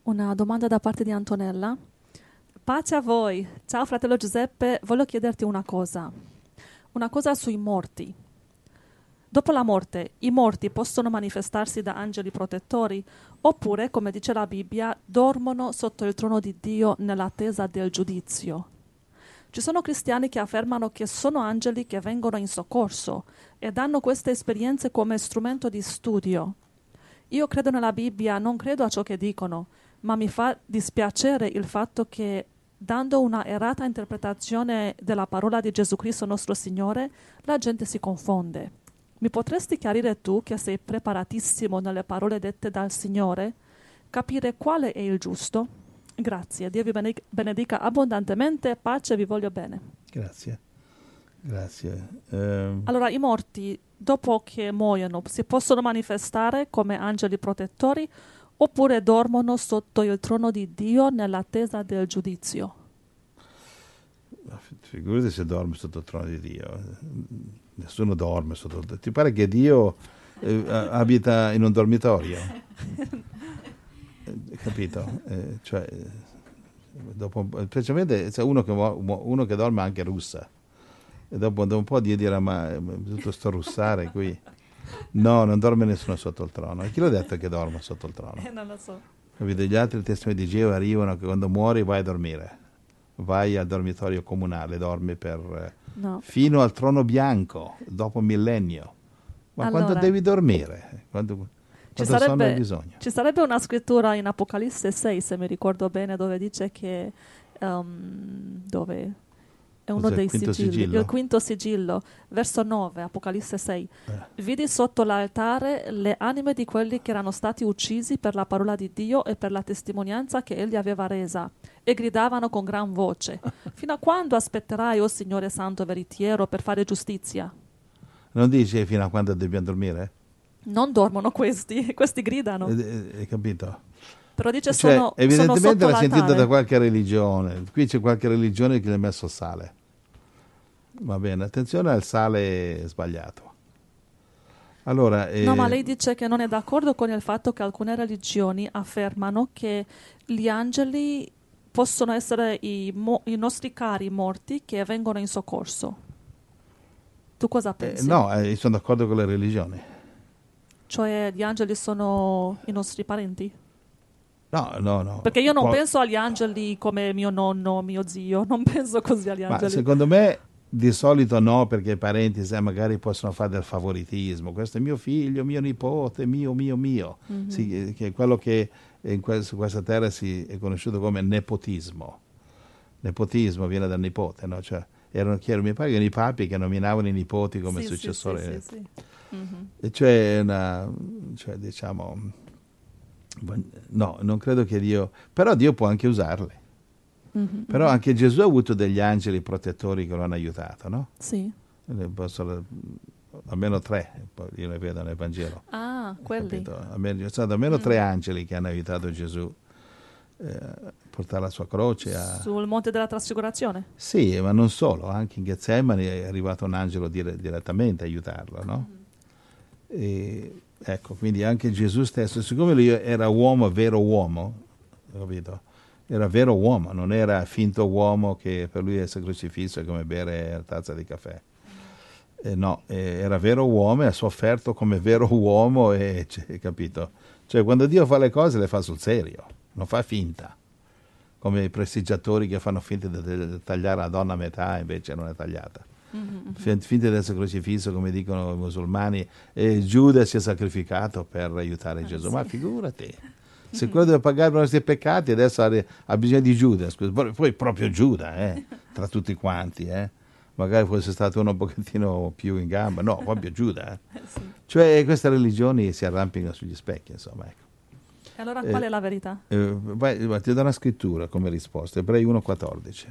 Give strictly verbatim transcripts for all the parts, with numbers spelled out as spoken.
Una domanda da parte di Antonella. Pace a voi. Ciao fratello Giuseppe, voglio chiederti una cosa. Una cosa sui morti. Dopo la morte, i morti possono manifestarsi da angeli protettori oppure, come dice la Bibbia, dormono sotto il trono di Dio nell'attesa del giudizio. Ci sono cristiani che affermano che sono angeli che vengono in soccorso e danno queste esperienze come strumento di studio. Io credo nella Bibbia, non credo a ciò che dicono, ma mi fa dispiacere il fatto che, dando una errata interpretazione della parola di Gesù Cristo nostro Signore, la gente si confonde. Mi potresti chiarire tu, che sei preparatissimo nelle parole dette dal Signore, capire quale è il giusto? Grazie, Dio vi benedica abbondantemente, pace, vi voglio bene. Grazie, grazie. Um... Allora, i morti, dopo che muoiono, si possono manifestare come angeli protettori oppure dormono sotto il trono di Dio nell'attesa del giudizio? Figurati se dorme sotto il trono di Dio. Nessuno dorme sotto il trono. Ti pare che Dio eh, abita in un dormitorio? Eh, capito? Eh, cioè, dopo, specialmente c'è uno che, uno che dorme anche russa. E dopo, dopo un po' Dio dirà, ma tutto sto russare qui. No, non dorme nessuno sotto il trono. E chi l'ha detto che dorme sotto il trono? Eh, non lo so. Capito? Gli altri testimoni di Geova arrivano che quando muori vai a dormire. Vai al dormitorio comunale, dormi per no. fino al trono bianco, dopo un millennio. Ma allora, quando devi dormire? Quando, ci, quando sarebbe, hai bisogno? Ci sarebbe una scrittura in Apocalisse sei, se mi ricordo bene, dove dice che um, dove è uno Cos'è, dei quinto sigilli, sigillo? il quinto sigillo, verso nove, Apocalisse sei. Eh. Vidi sotto l'altare le anime di quelli che erano stati uccisi per la parola di Dio e per la testimonianza che egli aveva resa, e gridavano con gran voce: fino a quando aspetterai, o Signore Santo e veritiero, per fare giustizia? Non dice fino a quando dobbiamo dormire? Non dormono questi, questi gridano. Hai eh, capito? Però dice Cioè, sono, evidentemente sono sotto l'ha sentito l'altare. da qualche religione. Qui c'è qualche religione che gli ha messo sale. Va bene, attenzione al sale sbagliato. Allora, eh... No, ma lei dice che non è d'accordo con il fatto che alcune religioni affermano che gli angeli possono essere i, mo- i nostri cari morti che vengono in soccorso. Tu cosa pensi? Eh, no, eh, sono d'accordo con le religioni. Cioè gli angeli sono i nostri parenti? No, no, no. Perché io non Qua... penso agli angeli come mio nonno, mio zio, non penso così agli angeli. Ma secondo me di solito no, perché i parenti sai, magari possono fare del favoritismo. Questo è mio figlio, mio nipote, mio, mio, mio. Mm-hmm. Sì, che è quello che in questa, su questa terra si è conosciuto come nepotismo. Nepotismo viene dal nipote, no? Cioè, erano, chi erano, mi pare che erano i papi che nominavano i nipoti come sì, successori. Sì, sì, sì, sì. Mm-hmm. E cioè, una, cioè, diciamo, no, non credo che Dio, però Dio può anche usarli. Mm-hmm. Però anche Gesù ha avuto degli angeli protettori che lo hanno aiutato, no? Sì. Posso, almeno tre, io ne vedo nel Vangelo. Ah, quelli. Ci sono stato almeno mm. tre angeli che hanno aiutato Gesù eh, a portare la sua croce. A... Sul Monte della Trasfigurazione? Sì, ma non solo, anche in Getsemani è arrivato un angelo dire, direttamente a aiutarlo, no? Mm. E, ecco, quindi anche Gesù stesso, siccome lui era uomo, vero uomo, capito? Era vero uomo, non era finto uomo che per lui essere crocifisso è come bere una tazza di caffè. Eh, no, eh, era vero uomo e ha sofferto come vero uomo, e, cioè, capito? Cioè quando Dio fa le cose le fa sul serio, non fa finta. Come i prestigiatori che fanno finta di, di tagliare la donna a metà, invece non è tagliata. Mm-hmm. Finta di essere crocifisso, come dicono i musulmani, e Giuda si è sacrificato per aiutare ah, Gesù. Sì. Ma figurati. Se quello deve pagare per i nostri peccati, adesso ha bisogno di Giuda, scusa. Poi proprio Giuda, eh, tra tutti quanti, eh. Magari fosse stato uno un pochettino più in gamba, no, proprio Giuda. Eh. Sì. Cioè queste religioni si arrampicano sugli specchi, insomma. Ecco. E allora qual eh, è la verità? Eh, vai, vai, ti do una scrittura come risposta, Ebrei uno quattordici.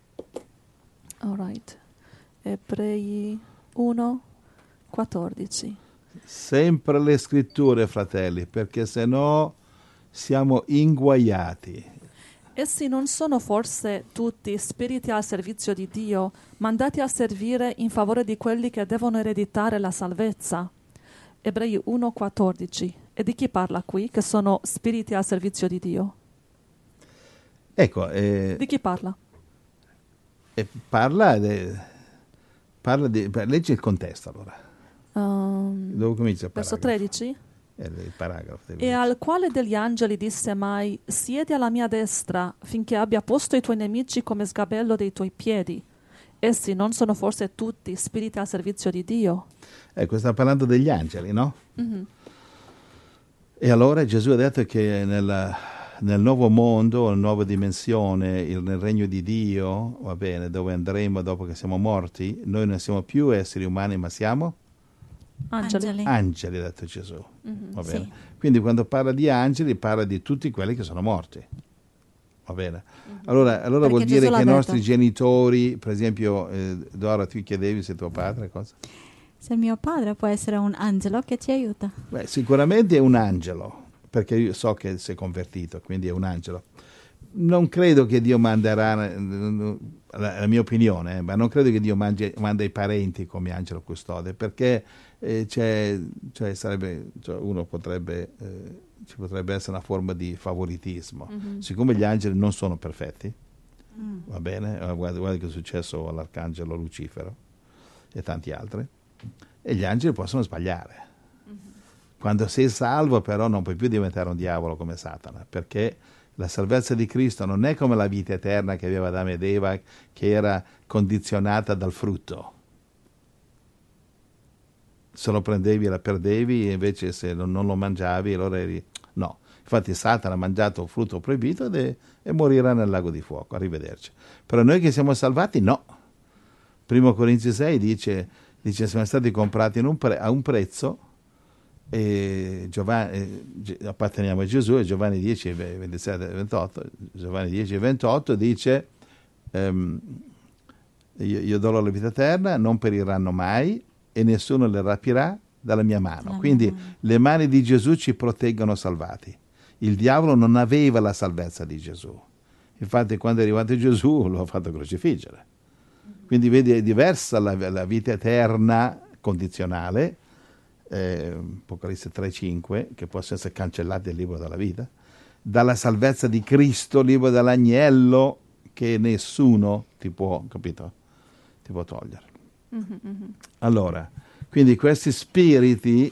All right. Ebrei uno quattordici. Sempre le scritture, fratelli, perché se no... siamo inguaiati. Essi non sono forse tutti spiriti al servizio di Dio, mandati a servire in favore di quelli che devono ereditare la salvezza? Ebrei uno quattordici. E di chi parla qui, che sono spiriti al servizio di Dio? Ecco, eh, Di chi parla? eh, parla, de, parla di, leggi il contesto allora. Um, Dove comincia il verso paragrafo? tredici. È il paragrafo. devo E dire. al quale degli angeli disse mai, siedi alla mia destra, finché abbia posto i tuoi nemici come sgabello dei tuoi piedi. Essi non sono forse tutti spiriti al servizio di Dio? Ecco, sta parlando degli angeli, no? Mm-hmm. E allora Gesù ha detto che nel, nel nuovo mondo, nella nuova dimensione, il, nel regno di Dio, va bene, dove andremo dopo che siamo morti, noi non siamo più esseri umani, ma siamo Angeli. Angeli. angeli, ha detto Gesù. Mhm, Va bene? sì. Quindi quando parla di angeli parla di tutti quelli che sono morti. Va bene? Allora, allora Perché vuol dire Gesù l'ha che i detto. nostri genitori, per esempio, eh, Dora, tu chiedevi se tuo padre cosa? Se mio padre può essere un angelo che ci aiuta. Beh, sicuramente è un angelo, perché io so che si è convertito, quindi è un angelo. Non credo che Dio manderà, la, la mia opinione, eh, ma non credo che Dio mangi, manda i parenti come angelo custode, perché eh, c'è, cioè sarebbe, cioè uno potrebbe, eh, ci potrebbe essere una forma di favoritismo. Mhm. Siccome gli angeli non sono perfetti, Mm. va bene? Eh, Guarda, guarda che è successo all'arcangelo Lucifero e tanti altri. E gli angeli possono sbagliare. Quando sei salvo però non puoi più diventare un diavolo come Satana, perché la salvezza di Cristo non è come la vita eterna che aveva Adamo ed Eva, che era condizionata dal frutto. Se lo prendevi la perdevi, e invece se non, non lo mangiavi allora eri... No. Infatti Satana ha mangiato un frutto proibito ed è, e morirà nel lago di fuoco. Arrivederci. Però noi che siamo salvati, no. Primo Corinzi sei dice, dice siamo stati comprati in un pre- a un prezzo, e Giovanni, eh, apparteniamo a Gesù, e Giovanni dieci, ventisette e ventotto, Giovanni dieci e ventotto dice ehm, io, io do loro la vita eterna, non periranno mai e nessuno le rapirà dalla mia mano. Dalla Quindi mia mano. le mani di Gesù ci proteggono salvati. Il diavolo non aveva la salvezza di Gesù. Infatti quando è arrivato Gesù lo ha fatto crocifiggere. Quindi vedi, è diversa la, la vita eterna condizionale, eh, Apocalisse tre cinque, che possono essere cancellati dal libro della vita, dalla salvezza di Cristo, libro dell'agnello, che nessuno ti può, capito, ti può togliere. Mhm, mhm. Allora, quindi questi spiriti,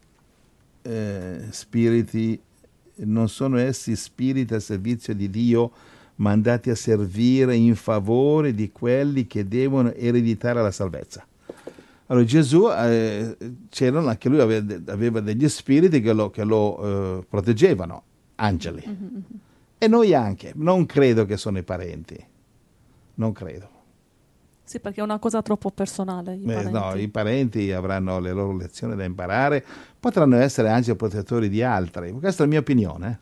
eh, spiriti non sono essi spiriti al servizio di Dio, mandati a servire in favore di quelli che devono ereditare la salvezza. Allora Gesù, eh, c'erano, anche lui aveva, aveva degli spiriti che lo, che lo eh, proteggevano, angeli. Mhm, mhm. E noi anche, non credo che sono i parenti, non credo. Sì, perché è una cosa troppo personale. I Eh, parenti. no, i parenti avranno le loro lezioni da imparare, potranno essere angeli protettori di altri, questa è la mia opinione,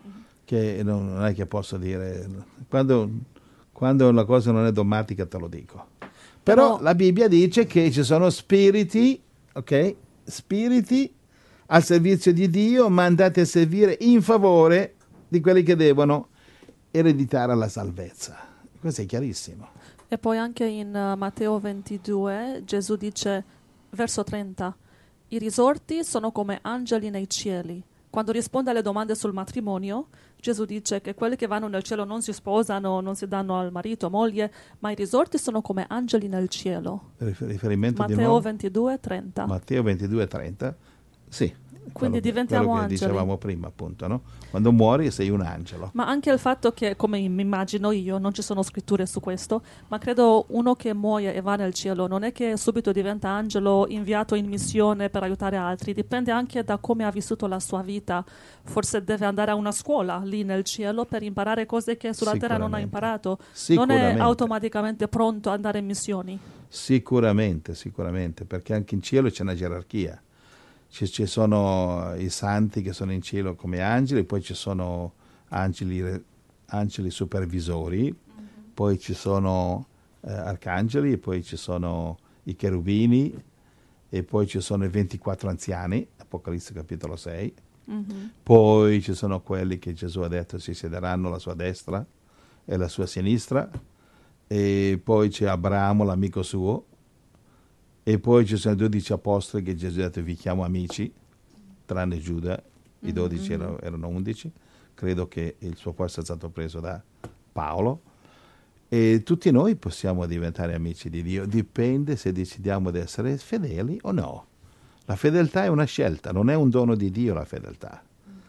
che non, non è che posso dire, quando, quando una cosa non è dogmatica te lo dico. Però, Però- la Bibbia dice che ci sono spiriti, ok? Spiriti al servizio di Dio, mandati a servire in favore di quelli che devono ereditare la salvezza. Questo è chiarissimo. E poi anche in uh, Matteo ventidue Gesù dice, verso trenta, i risorti sono come angeli nei cieli. Quando risponde alle domande sul matrimonio, Gesù dice che quelli che vanno nel cielo non si sposano, non si danno al marito, moglie, ma i risorti sono come angeli nel cielo. Rifer- Riferimento di Matteo nuovo? ventidue trenta. Matteo ventidue trenta, sì. Quindi quello che- diventiamo quello che angeli. dicevamo prima, appunto, no? Quando muori sei un angelo. Ma anche il fatto che, come mi immagino io, non ci sono scritture su questo, ma credo uno che muoia e va nel cielo non è che subito diventa angelo inviato in missione per aiutare altri, dipende anche da come ha vissuto la sua vita. Forse deve andare a una scuola lì nel cielo per imparare cose che sulla terra non ha Sicuramente. imparato. Non è Sicuramente. automaticamente pronto ad andare in missioni. Sicuramente, sicuramente, perché anche in cielo c'è una gerarchia. Ci, ci sono i santi che sono in cielo come angeli, poi ci sono angeli, angeli supervisori, poi ci sono eh, arcangeli, poi ci sono i cherubini, e poi ci sono i ventiquattro anziani, Apocalisse capitolo sei, Mhm. poi ci sono quelli che Gesù ha detto si siederanno alla sua destra e alla sua sinistra, e poi c'è Abramo, l'amico suo, e poi ci sono i dodici apostoli che Gesù ha detto vi chiamo amici, tranne Giuda, i dodici erano, erano undici, credo che il suo posto è stato preso da, Paolo, e tutti noi possiamo diventare amici di Dio, dipende se decidiamo di essere fedeli o no. La fedeltà è una scelta, non è un dono di Dio la fedeltà,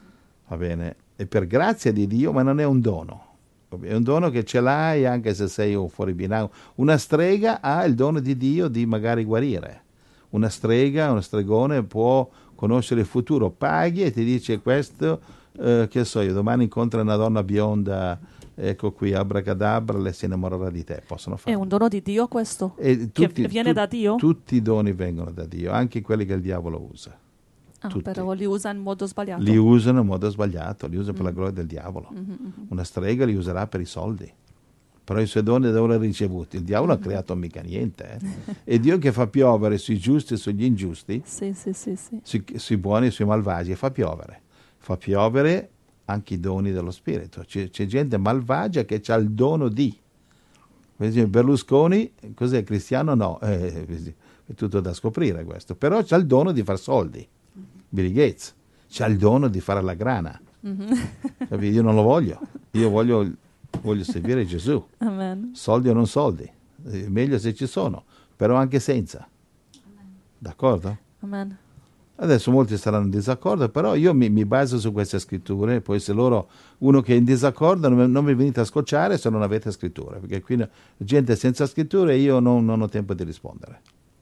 va bene? È per grazia di Dio, ma non è un dono. È un dono che ce l'hai anche se sei un fuoribinario. Una strega ha il dono di Dio di magari guarire. Una strega, uno stregone può conoscere il futuro, paghi e ti dice questo, eh, che so io, domani incontra una donna bionda, ecco qui, abracadabra, lei si innamorerà di te, possono farlo. È un dono di Dio questo? E tutti, che viene tu, da Dio? Tutti i doni vengono da Dio, anche quelli che il diavolo usa. Ah, tutti. però li usa in modo sbagliato. Li usano in modo sbagliato, li usano Mm. per la gloria del diavolo. Mhm, mhm. Una strega li userà per i soldi, però i suoi doni devono ricevuti. Il diavolo Mhm. ha creato mica niente, eh. È Dio che fa piovere sui giusti e sugli ingiusti, Sì, sì, sì, sì. sui, sui buoni e sui malvagi, e fa piovere. Fa piovere anche i doni dello spirito. C'è, c'è gente malvagia che ha il dono di. Per esempio Berlusconi, cos'è, cristiano? No, eh, è tutto da scoprire questo, però c'ha il dono di far soldi. Bill Gates c'ha il dono di fare la grana. Mhm. Capito? Io non lo voglio, io voglio, voglio servire Gesù, Amen. soldi o non soldi, eh, meglio se ci sono, però anche senza. D'accordo? Amen. Adesso molti saranno in disaccordo, però io mi, mi baso su queste scritture, poi se loro, uno che è in disaccordo, non, non mi venite a scocciare se non avete scritture, perché qui no- gente senza scritture io non, non ho tempo di rispondere,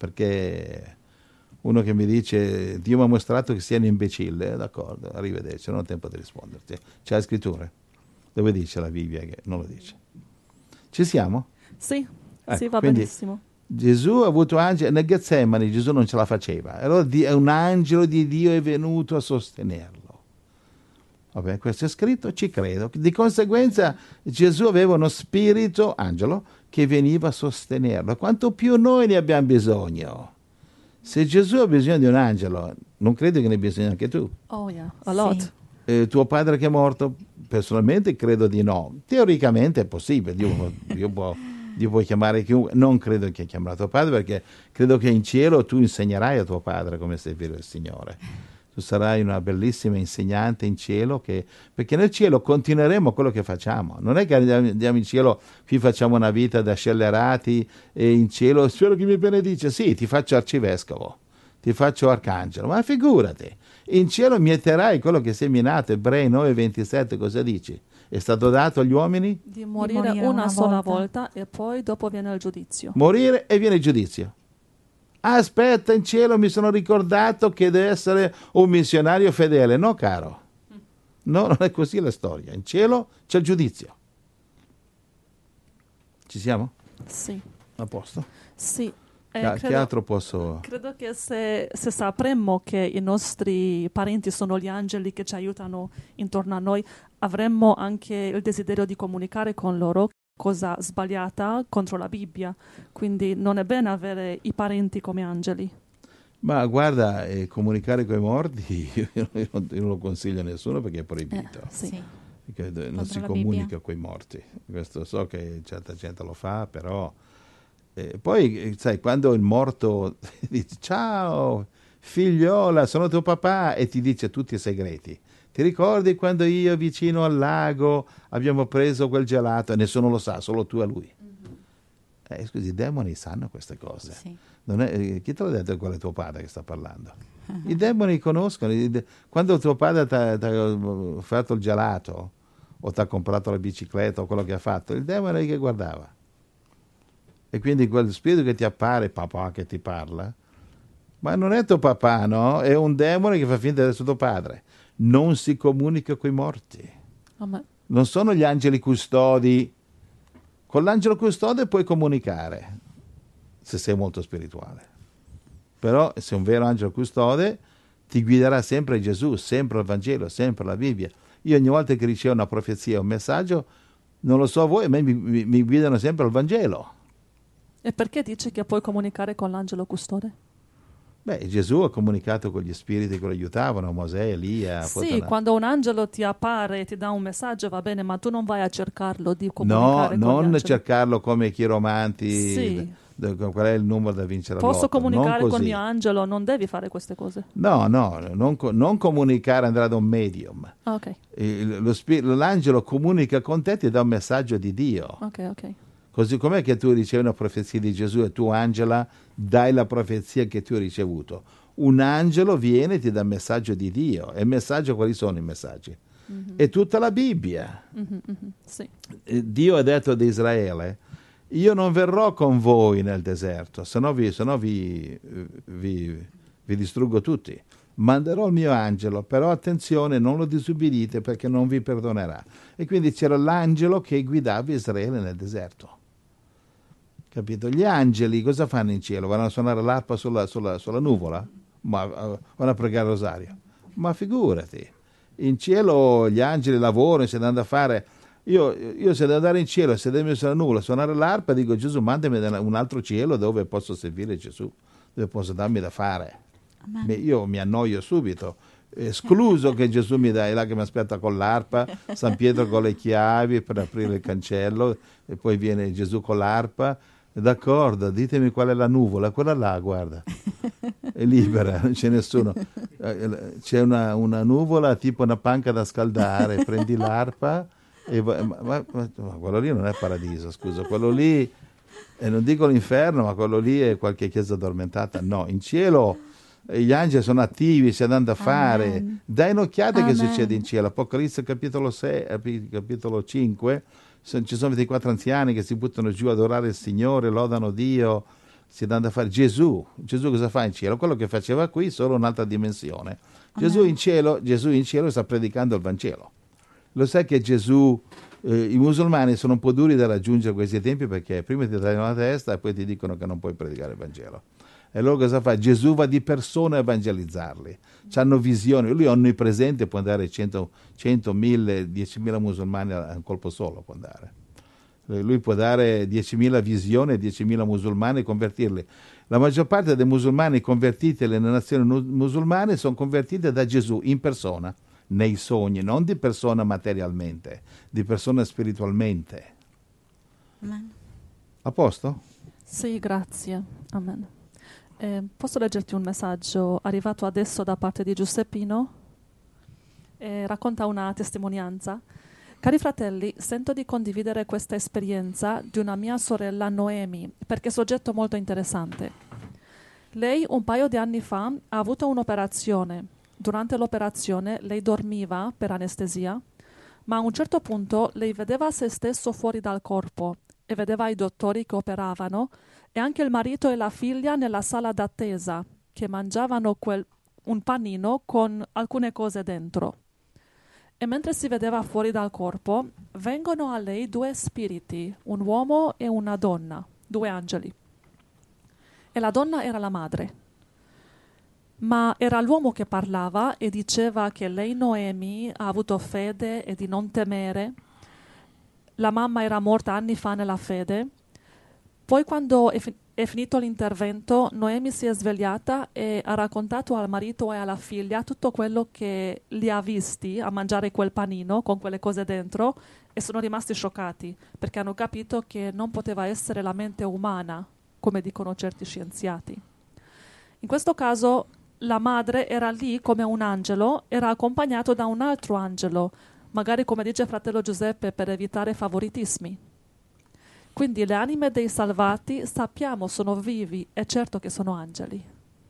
perché uno che mi dice Dio mi ha mostrato che sei un imbecille, eh, d'accordo, arrivederci, non ho tempo di risponderti. C'è la scritture? Dove dice la Bibbia che non lo dice? Ci siamo? Sì, Ecco, sì, va quindi- benissimo. Gesù ha avuto angeli, nel Getsemani Gesù non ce la faceva, allora di- un angelo di Dio è venuto a sostenerlo. Vabbè, questo è scritto, ci credo. Di conseguenza Gesù aveva uno spirito, angelo, che veniva a sostenerlo. Quanto più noi ne abbiamo bisogno. Se Gesù ha bisogno di un angelo, non credo che ne abbia bisogno anche tu. Oh yeah, a lot. Sì. Eh, tuo padre che è morto? Personalmente credo di no. Teoricamente è possibile, Dio, può- Dio può, Dio può chiamare chiunque. Non credo che chiamerà tuo padre, perché credo che in cielo tu insegnerai a tuo padre come servire il Signore. Tu sarai una bellissima insegnante in cielo, che, perché nel cielo continueremo quello che facciamo. Non è che andiamo andiamo in cielo, qui facciamo una vita da scellerati e in cielo spero che mi benedice. Sì, ti faccio arcivescovo, ti faccio arcangelo, ma figurati, in cielo mieterai quello che sei minato. Ebrei nove ventisette, cosa dici? È stato dato agli uomini Di morire, morire una, una sola volta. volta e poi dopo viene il giudizio. morire e viene il giudizio. Aspetta, in cielo mi sono ricordato che deve essere un missionario fedele. No, caro. No, non è così la storia. In cielo c'è il giudizio. Ci siamo? Sì, A posto? sì. Eh, Che- Che credo, altro posso... credo che se, se sapremmo che i nostri parenti sono gli angeli che ci aiutano intorno a noi, avremmo anche il desiderio di comunicare con loro, cosa sbagliata contro la Bibbia. Quindi non è bene avere i parenti come angeli. Ma guarda, eh, comunicare con i morti io, io non, io non lo consiglio a nessuno perché è proibito. Eh, sì. Sì. Perché non Contro si la comunica Bibbia. con i morti. Questo so che certa gente lo fa, però... eh, poi, eh, sai, quando il morto dice ciao, figliola, sono tuo papà, e ti dice tutti i segreti. Ti ricordi quando io vicino al lago abbiamo preso quel gelato? E nessuno lo sa, solo tu e lui. Eh, scusi, i demoni sanno queste cose. Sì. Non è, eh, chi te l'ha detto che quello è tuo padre che sta parlando? I demoni conoscono. i de- Quando tuo padre ti ha fatto il gelato o ti ha comprato la bicicletta o quello che ha fatto, il demone è che guardava. E quindi quel spirito che ti appare, papà che ti parla, ma non è tuo papà, no? È un demone che fa finta di essere tuo padre. Non si comunica con i morti. Amen. Non sono gli angeli custodi. Con l'angelo custode puoi comunicare, se sei molto spirituale. Però se un vero angelo custode ti guiderà sempre Gesù, sempre il Vangelo, sempre la Bibbia. Io ogni volta che ricevo una profezia o un messaggio, non lo so voi, a me mi, mi, mi guidano sempre al Vangelo. E perché dice che puoi comunicare con l'angelo custode? Beh, Gesù ha comunicato con gli spiriti che lo aiutavano, Mosè, Elia. Sì, Fotona. quando un angelo ti appare e ti dà un messaggio va bene, ma tu non vai a cercarlo di No, comunicare con gli non angeli. cercarlo come i chiromanti. Sì. d- d- Qual è il numero da vincere Posso all'otto? Non comunicare col così. mio angelo, non devi fare queste cose. No, no, non, co- non comunicare, andare da un medium. Ok, Il- lo spi- l'angelo comunica con te e ti dà un messaggio di Dio. ok, ok. Così com'è che tu ricevi una profezia di Gesù e tu, Angela, dai la profezia che tu hai ricevuto. Un angelo viene e ti dà il messaggio di Dio. E il messaggio, quali sono i messaggi? Mhm, È tutta la Bibbia. mhm, mhm, sì. Eh, Dio ha detto ad Israele: io non verrò con voi nel deserto, se no vi, se no vi, vi, vi distruggo tutti. Manderò il mio angelo, però attenzione, non lo disubbidite perché non vi perdonerà. E quindi c'era l'angelo che guidava Israele nel deserto. Capito? Gli angeli cosa fanno in cielo? Vanno a suonare l'arpa sulla, sulla, sulla nuvola? Ma uh, vanno a pregare il rosario? Ma figurati, in cielo gli angeli lavorano, se danno da fare. Io, io se devo andare in cielo, sedermi sulla nuvola, suonare l'arpa, dico: Gesù, mandami da un altro cielo dove posso servire Gesù, dove posso darmi da fare. Amen. Mi- Io mi annoio subito. Escluso che Gesù mi dai là che mi aspetta con l'arpa, San Pietro con le chiavi per aprire il cancello, e poi viene Gesù con l'arpa. D'accordo, ditemi qual è la nuvola, quella là, guarda, è libera, non c'è nessuno. Eh, C'è una, una nuvola tipo una panca da scaldare, prendi l'arpa e va- ma, ma- ma- ma quello lì non è paradiso, scusa, quello lì, e non dico l'inferno, ma quello lì è qualche chiesa addormentata. No, in cielo eh, gli angeli sono attivi, si danno da fare. Amen. Dai un'occhiata che Amen. succede in cielo. Apocalisse capitolo sei, eh, capitolo cinque, so- ci sono ventiquattro anziani che si buttano giù ad adorare il Signore, lodano Dio, si danno da fare. Gesù, Gesù cosa fa in cielo? Quello che faceva qui, solo un'altra dimensione. Gesù Amen. in cielo, Gesù in cielo sta predicando il Vangelo. Lo sai che Gesù, eh, i musulmani sono un po' duri da raggiungere questi tempi perché prima ti tagliano la testa e poi ti dicono che non puoi predicare il Vangelo. E allora cosa fa? Gesù va di persona a evangelizzarli. Hanno visioni, lui è onnipresente, può andare cento, cento, mille, diecimila musulmani a un colpo solo, può andare. Lui può dare diecimila visioni e diecimila musulmani e convertirli. La maggior parte dei musulmani convertiti nelle nazioni nu- musulmane sono convertite da Gesù in persona, nei sogni, non di persona materialmente, di persona spiritualmente. Amen. A posto? Sì, grazie. Amen. Eh, posso leggerti un messaggio arrivato adesso da parte di Giuseppino? Eh, racconta una testimonianza. Cari fratelli, sento di condividere questa esperienza di una mia sorella Noemi, perché è soggetto molto interessante. Lei un paio di anni fa ha avuto un'operazione. Durante l'operazione lei dormiva per anestesia, ma a un certo punto lei vedeva se stesso fuori dal corpo e vedeva i dottori che operavano e anche il marito e la figlia nella sala d'attesa che mangiavano quel, un panino con alcune cose dentro. E mentre si vedeva fuori dal corpo, vengono a lei due spiriti, un uomo e una donna, due angeli. E la donna era la madre. Ma era l'uomo che parlava e diceva che lei, Noemi, ha avuto fede e di non temere. La mamma era morta anni fa nella fede. Poi quando è, fi- è finito l'intervento, Noemi si è svegliata e ha raccontato al marito e alla figlia tutto quello che li ha visti a mangiare quel panino con quelle cose dentro e sono rimasti scioccati perché hanno capito che non poteva essere la mente umana, come dicono certi scienziati. In questo caso la madre era lì come un angelo, era accompagnato da un altro angelo, magari come dice fratello Giuseppe per evitare favoritismi. Quindi le anime dei salvati sappiamo sono vivi e certo che sono angeli.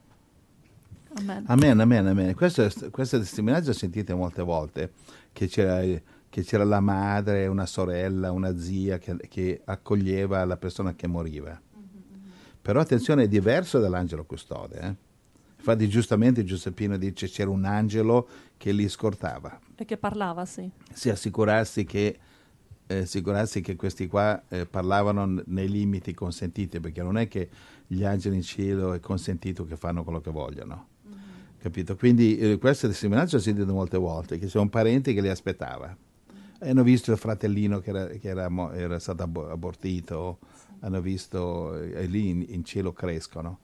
Amen. Amen, amen, amen. Questo, questa testimonianza sentite molte volte, che c'era, che c'era la madre, una sorella, una zia che, che accoglieva la persona che moriva. Però attenzione, è diverso dall'angelo custode. Eh? Infatti giustamente Giuseppino dice c'era un angelo che li scortava. E che parlava, sì. Si assicurarsi che, eh, assicurarsi che questi qua eh, parlavano n- nei limiti consentiti, perché non è che gli angeli in cielo è consentito che fanno quello che vogliono. Mm-hmm. Capito? Quindi eh, questa testimonianza ho sentito molte volte, che c'è un parente che li aspettava. Mm-hmm. E hanno visto il fratellino che era, che era, mo- era stato abo- abortito, sì. Hanno visto, e lì in, in cielo crescono.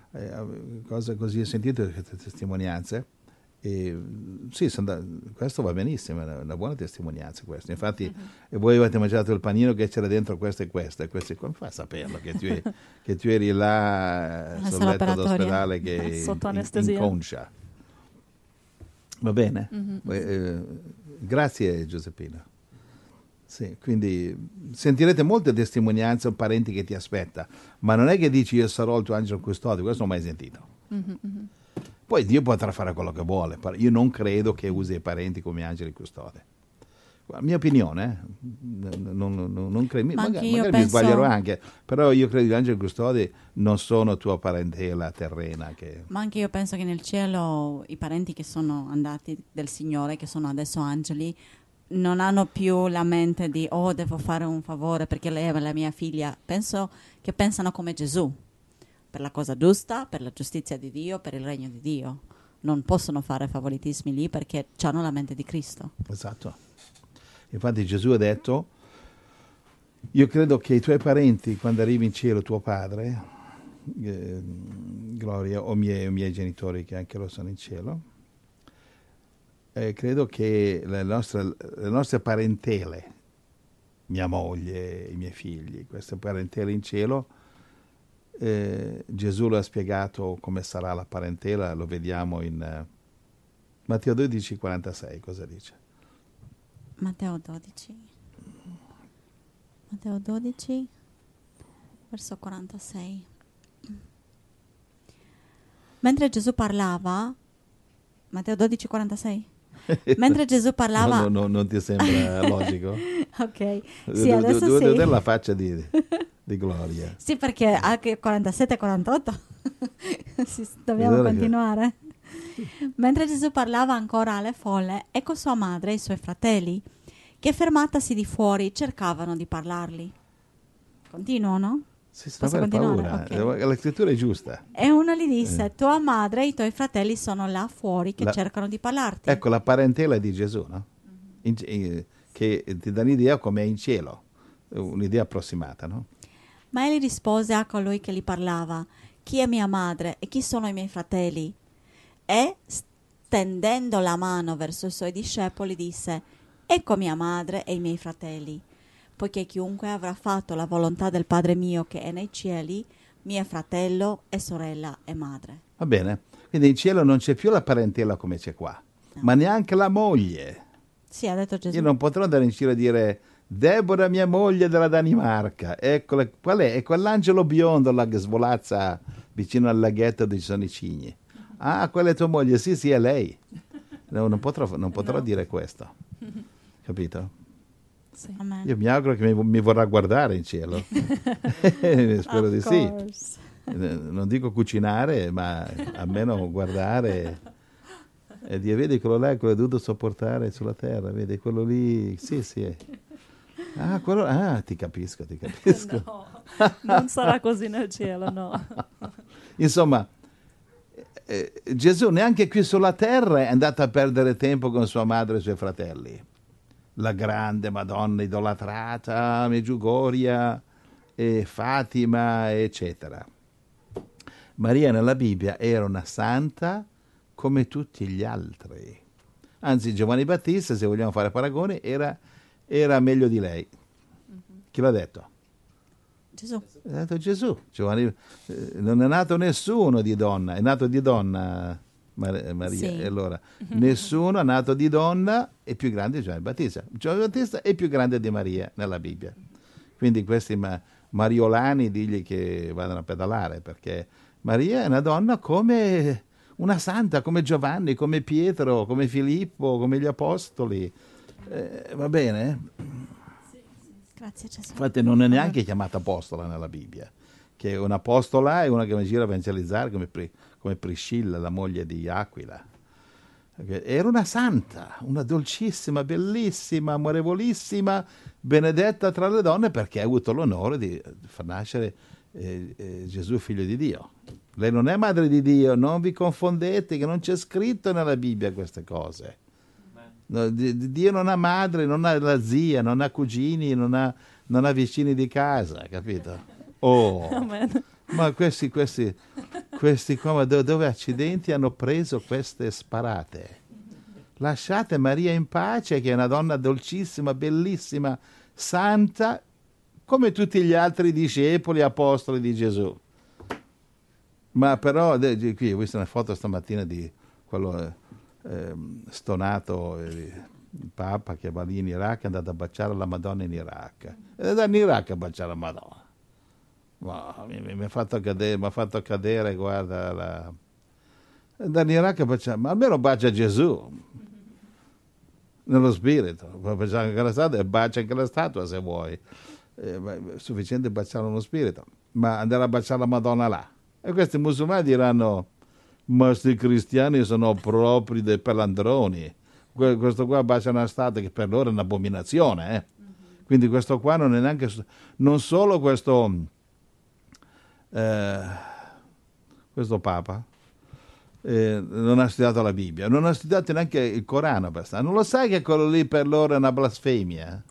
eh, cose così, ho sentito queste testimonianze. E, sì, da, questo va benissimo, è una buona testimonianza questa. Infatti, mm-hmm. e voi avete mangiato il panino che c'era dentro questo e questo, e questi, come fa a saperlo che tu, che tu eri là sul letto d'ospedale che sotto in, anestesia, in concia? Va bene? Mm-hmm. Eh, grazie Giuseppina. Sì, quindi sentirete molte testimonianze o parenti che ti aspetta, ma non è che dici io sarò il tuo angelo custode, questo non ho mai sentito. Mm-hmm. Poi Dio potrà fare quello che vuole, io non credo che usi i parenti come angeli custode. La mia opinione, eh? non, non, non credo, ma magari, magari penso... mi sbaglierò anche, però io credo che gli angeli custodi non sono tua parentela terrena. Che... Ma anche io penso che nel cielo i parenti che sono andati del Signore, che sono adesso angeli, non hanno più la mente di oh devo fare un favore perché lei è la mia figlia. Penso che pensano come Gesù, per la cosa giusta, per la giustizia di Dio, per il regno di Dio. Non possono fare favoritismi lì perché hanno la mente di Cristo. Esatto. Infatti Gesù ha detto, io credo che i tuoi parenti, quando arrivi in cielo, tuo padre, eh, Gloria, o miei, o miei genitori che anche loro sono in cielo, eh, credo che le nostre, le nostre parentele, mia moglie, i miei figli, queste parentele in cielo, Eh, Gesù lo ha spiegato come sarà la parentela, lo vediamo in uh, Matteo dodici quarantasei, cosa dice? Matteo dodici Matteo dodici verso quarantasei. Mentre Gesù parlava, Matteo dodici quarantasei, mentre Gesù parlava, no, no, no, non ti sembra logico? Ok, sì, adesso devo sì. vedere la faccia di di Gloria. Sì, perché anche quarantasette quarantotto sì, dobbiamo allora continuare. Che... Mentre Gesù parlava ancora alle folle, ecco sua madre e i suoi fratelli, che fermatasi di fuori cercavano di parlargli. Continuo, no? Sì, Posso continuare? Okay. La scrittura è giusta. E uno gli disse, eh. tua madre e i tuoi fratelli sono là fuori che la... cercano di parlarti. Ecco, la parentela di Gesù, no? In, in, che ti dà un'idea come è in cielo, un'idea approssimata, no? Ma egli rispose a colui che gli parlava, chi è mia madre e chi sono i miei fratelli? E, stendendo la mano verso i suoi discepoli, disse, ecco mia madre e i miei fratelli, poiché chiunque avrà fatto la volontà del Padre mio che è nei cieli, mio fratello e sorella e madre. Va bene, quindi in cielo non c'è più la parentela come c'è qua, no. Ma neanche la moglie. Sì, ha detto Gesù. Io non potrò andare in cielo a dire... Deborah, mia moglie della Danimarca, eccola, qual è? È quell'angelo biondo là che svolazza vicino al laghetto dove ci sono i cigni. Ah, quella è tua moglie? Sì, sì, è lei. No, non potrò, non potrò no. dire questo, capito? Sì. Io mi auguro che mi, mi vorrà guardare in cielo. Spero of di course. Sì. Non dico cucinare, ma almeno guardare e dire, vedi quello là, quello che ho dovuto sopportare sulla terra, vedi quello lì, sì, sì. Ah, quello, ah, ti capisco, ti capisco. No, non sarà così nel cielo, no. Insomma, eh, Gesù neanche qui sulla terra è andato a perdere tempo con sua madre e i suoi fratelli. La grande Madonna idolatrata, Meggiugoria, e Fatima, eccetera. Maria nella Bibbia era una santa come tutti gli altri. Anzi, Giovanni Battista, se vogliamo fare paragoni, era... era meglio di lei. Mm-hmm. Chi l'ha detto? Gesù. L'ha detto Gesù. Giovanni, eh, non è nato nessuno di donna, è nato di donna Mar- Maria. Sì. E allora, nessuno è nato di donna è più grande di Giovanni Battista. Giovanni Battista è più grande di Maria nella Bibbia. Quindi questi ma- mariolani digli che vadano a pedalare, perché Maria è una donna come una santa, come Giovanni, come Pietro, come Filippo, come gli apostoli. Eh, va bene? Sì, sì. Grazie Gesù. Infatti non è neanche chiamata apostola nella Bibbia, che un'apostola è una che gira a evangelizzare come, come Priscilla, la moglie di Aquila. Era una santa, una dolcissima, bellissima, amorevolissima, benedetta tra le donne perché ha avuto l'onore di far nascere eh, eh, Gesù figlio di Dio. Lei non è madre di Dio, non vi confondete che non c'è scritto nella Bibbia queste cose. No, Dio non ha madre, non ha la zia, non ha cugini, non ha, non ha vicini di casa, capito? Oh, Amen. Ma questi, questi, questi qua, ma do- dove accidenti hanno preso queste sparate? Lasciate Maria in pace, che è una donna dolcissima, bellissima, santa, come tutti gli altri discepoli, apostoli di Gesù. Ma però, de- de- qui ho visto una foto stamattina di quello eh, ehm, stonato, eh, il Papa che va lì in Iraq, è andato a baciare la Madonna in Iraq. È andato in Iraq a baciare la Madonna. Ma mi, mi, mi ha fatto cadere, mi ha fatto cadere, guarda, la... da in Iraq a baciare, ma almeno bacia Gesù, nello spirito, puoi baciare anche la statua e bacia anche la statua se vuoi, eh, è sufficiente baciare uno spirito, ma andare a baciare la Madonna là. E questi musulmani diranno, ma questi cristiani sono propri dei pelandroni, que- questo qua bacia una statua che per loro è un'abominazione, eh? Quindi questo qua non è neanche, non solo questo... Eh, questo Papa eh, non ha studiato la Bibbia, non ha studiato neanche il Corano abbastanza. Non lo sai che quello lì per loro è una blasfemia?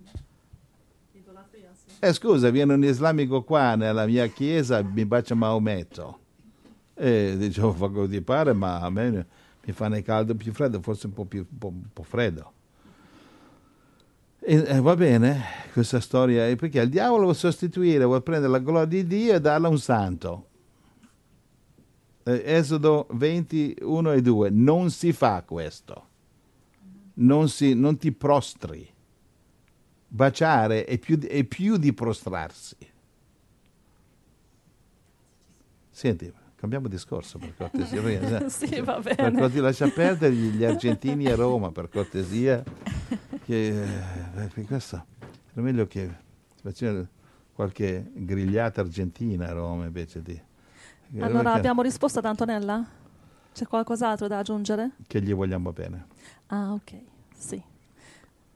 Eh scusa, viene un islamico qua nella mia chiesa, mi bacia Maometto. E dicevo, fa così pare, ma a me mi fa né caldo più freddo, forse un po' più un po', un po' freddo. E, eh, va bene questa storia, eh, perché il diavolo vuole sostituire, vuole prendere la gloria di Dio e darla a un santo. Eh, Esodo ventuno e due, non si fa questo, non, si, non ti prostri. Baciare è più, è più di prostrarsi. Senti, cambiamo discorso per cortesia. Sì, va bene. Per cortesia, lascia perdere gli argentini a Roma, per cortesia. Che, eh, questo è meglio che faccia qualche grigliata argentina a Roma invece di... Allora, che, abbiamo risposto ad Antonella? C'è qualcos'altro da aggiungere? che gli vogliamo bene. Ah, ok, sì.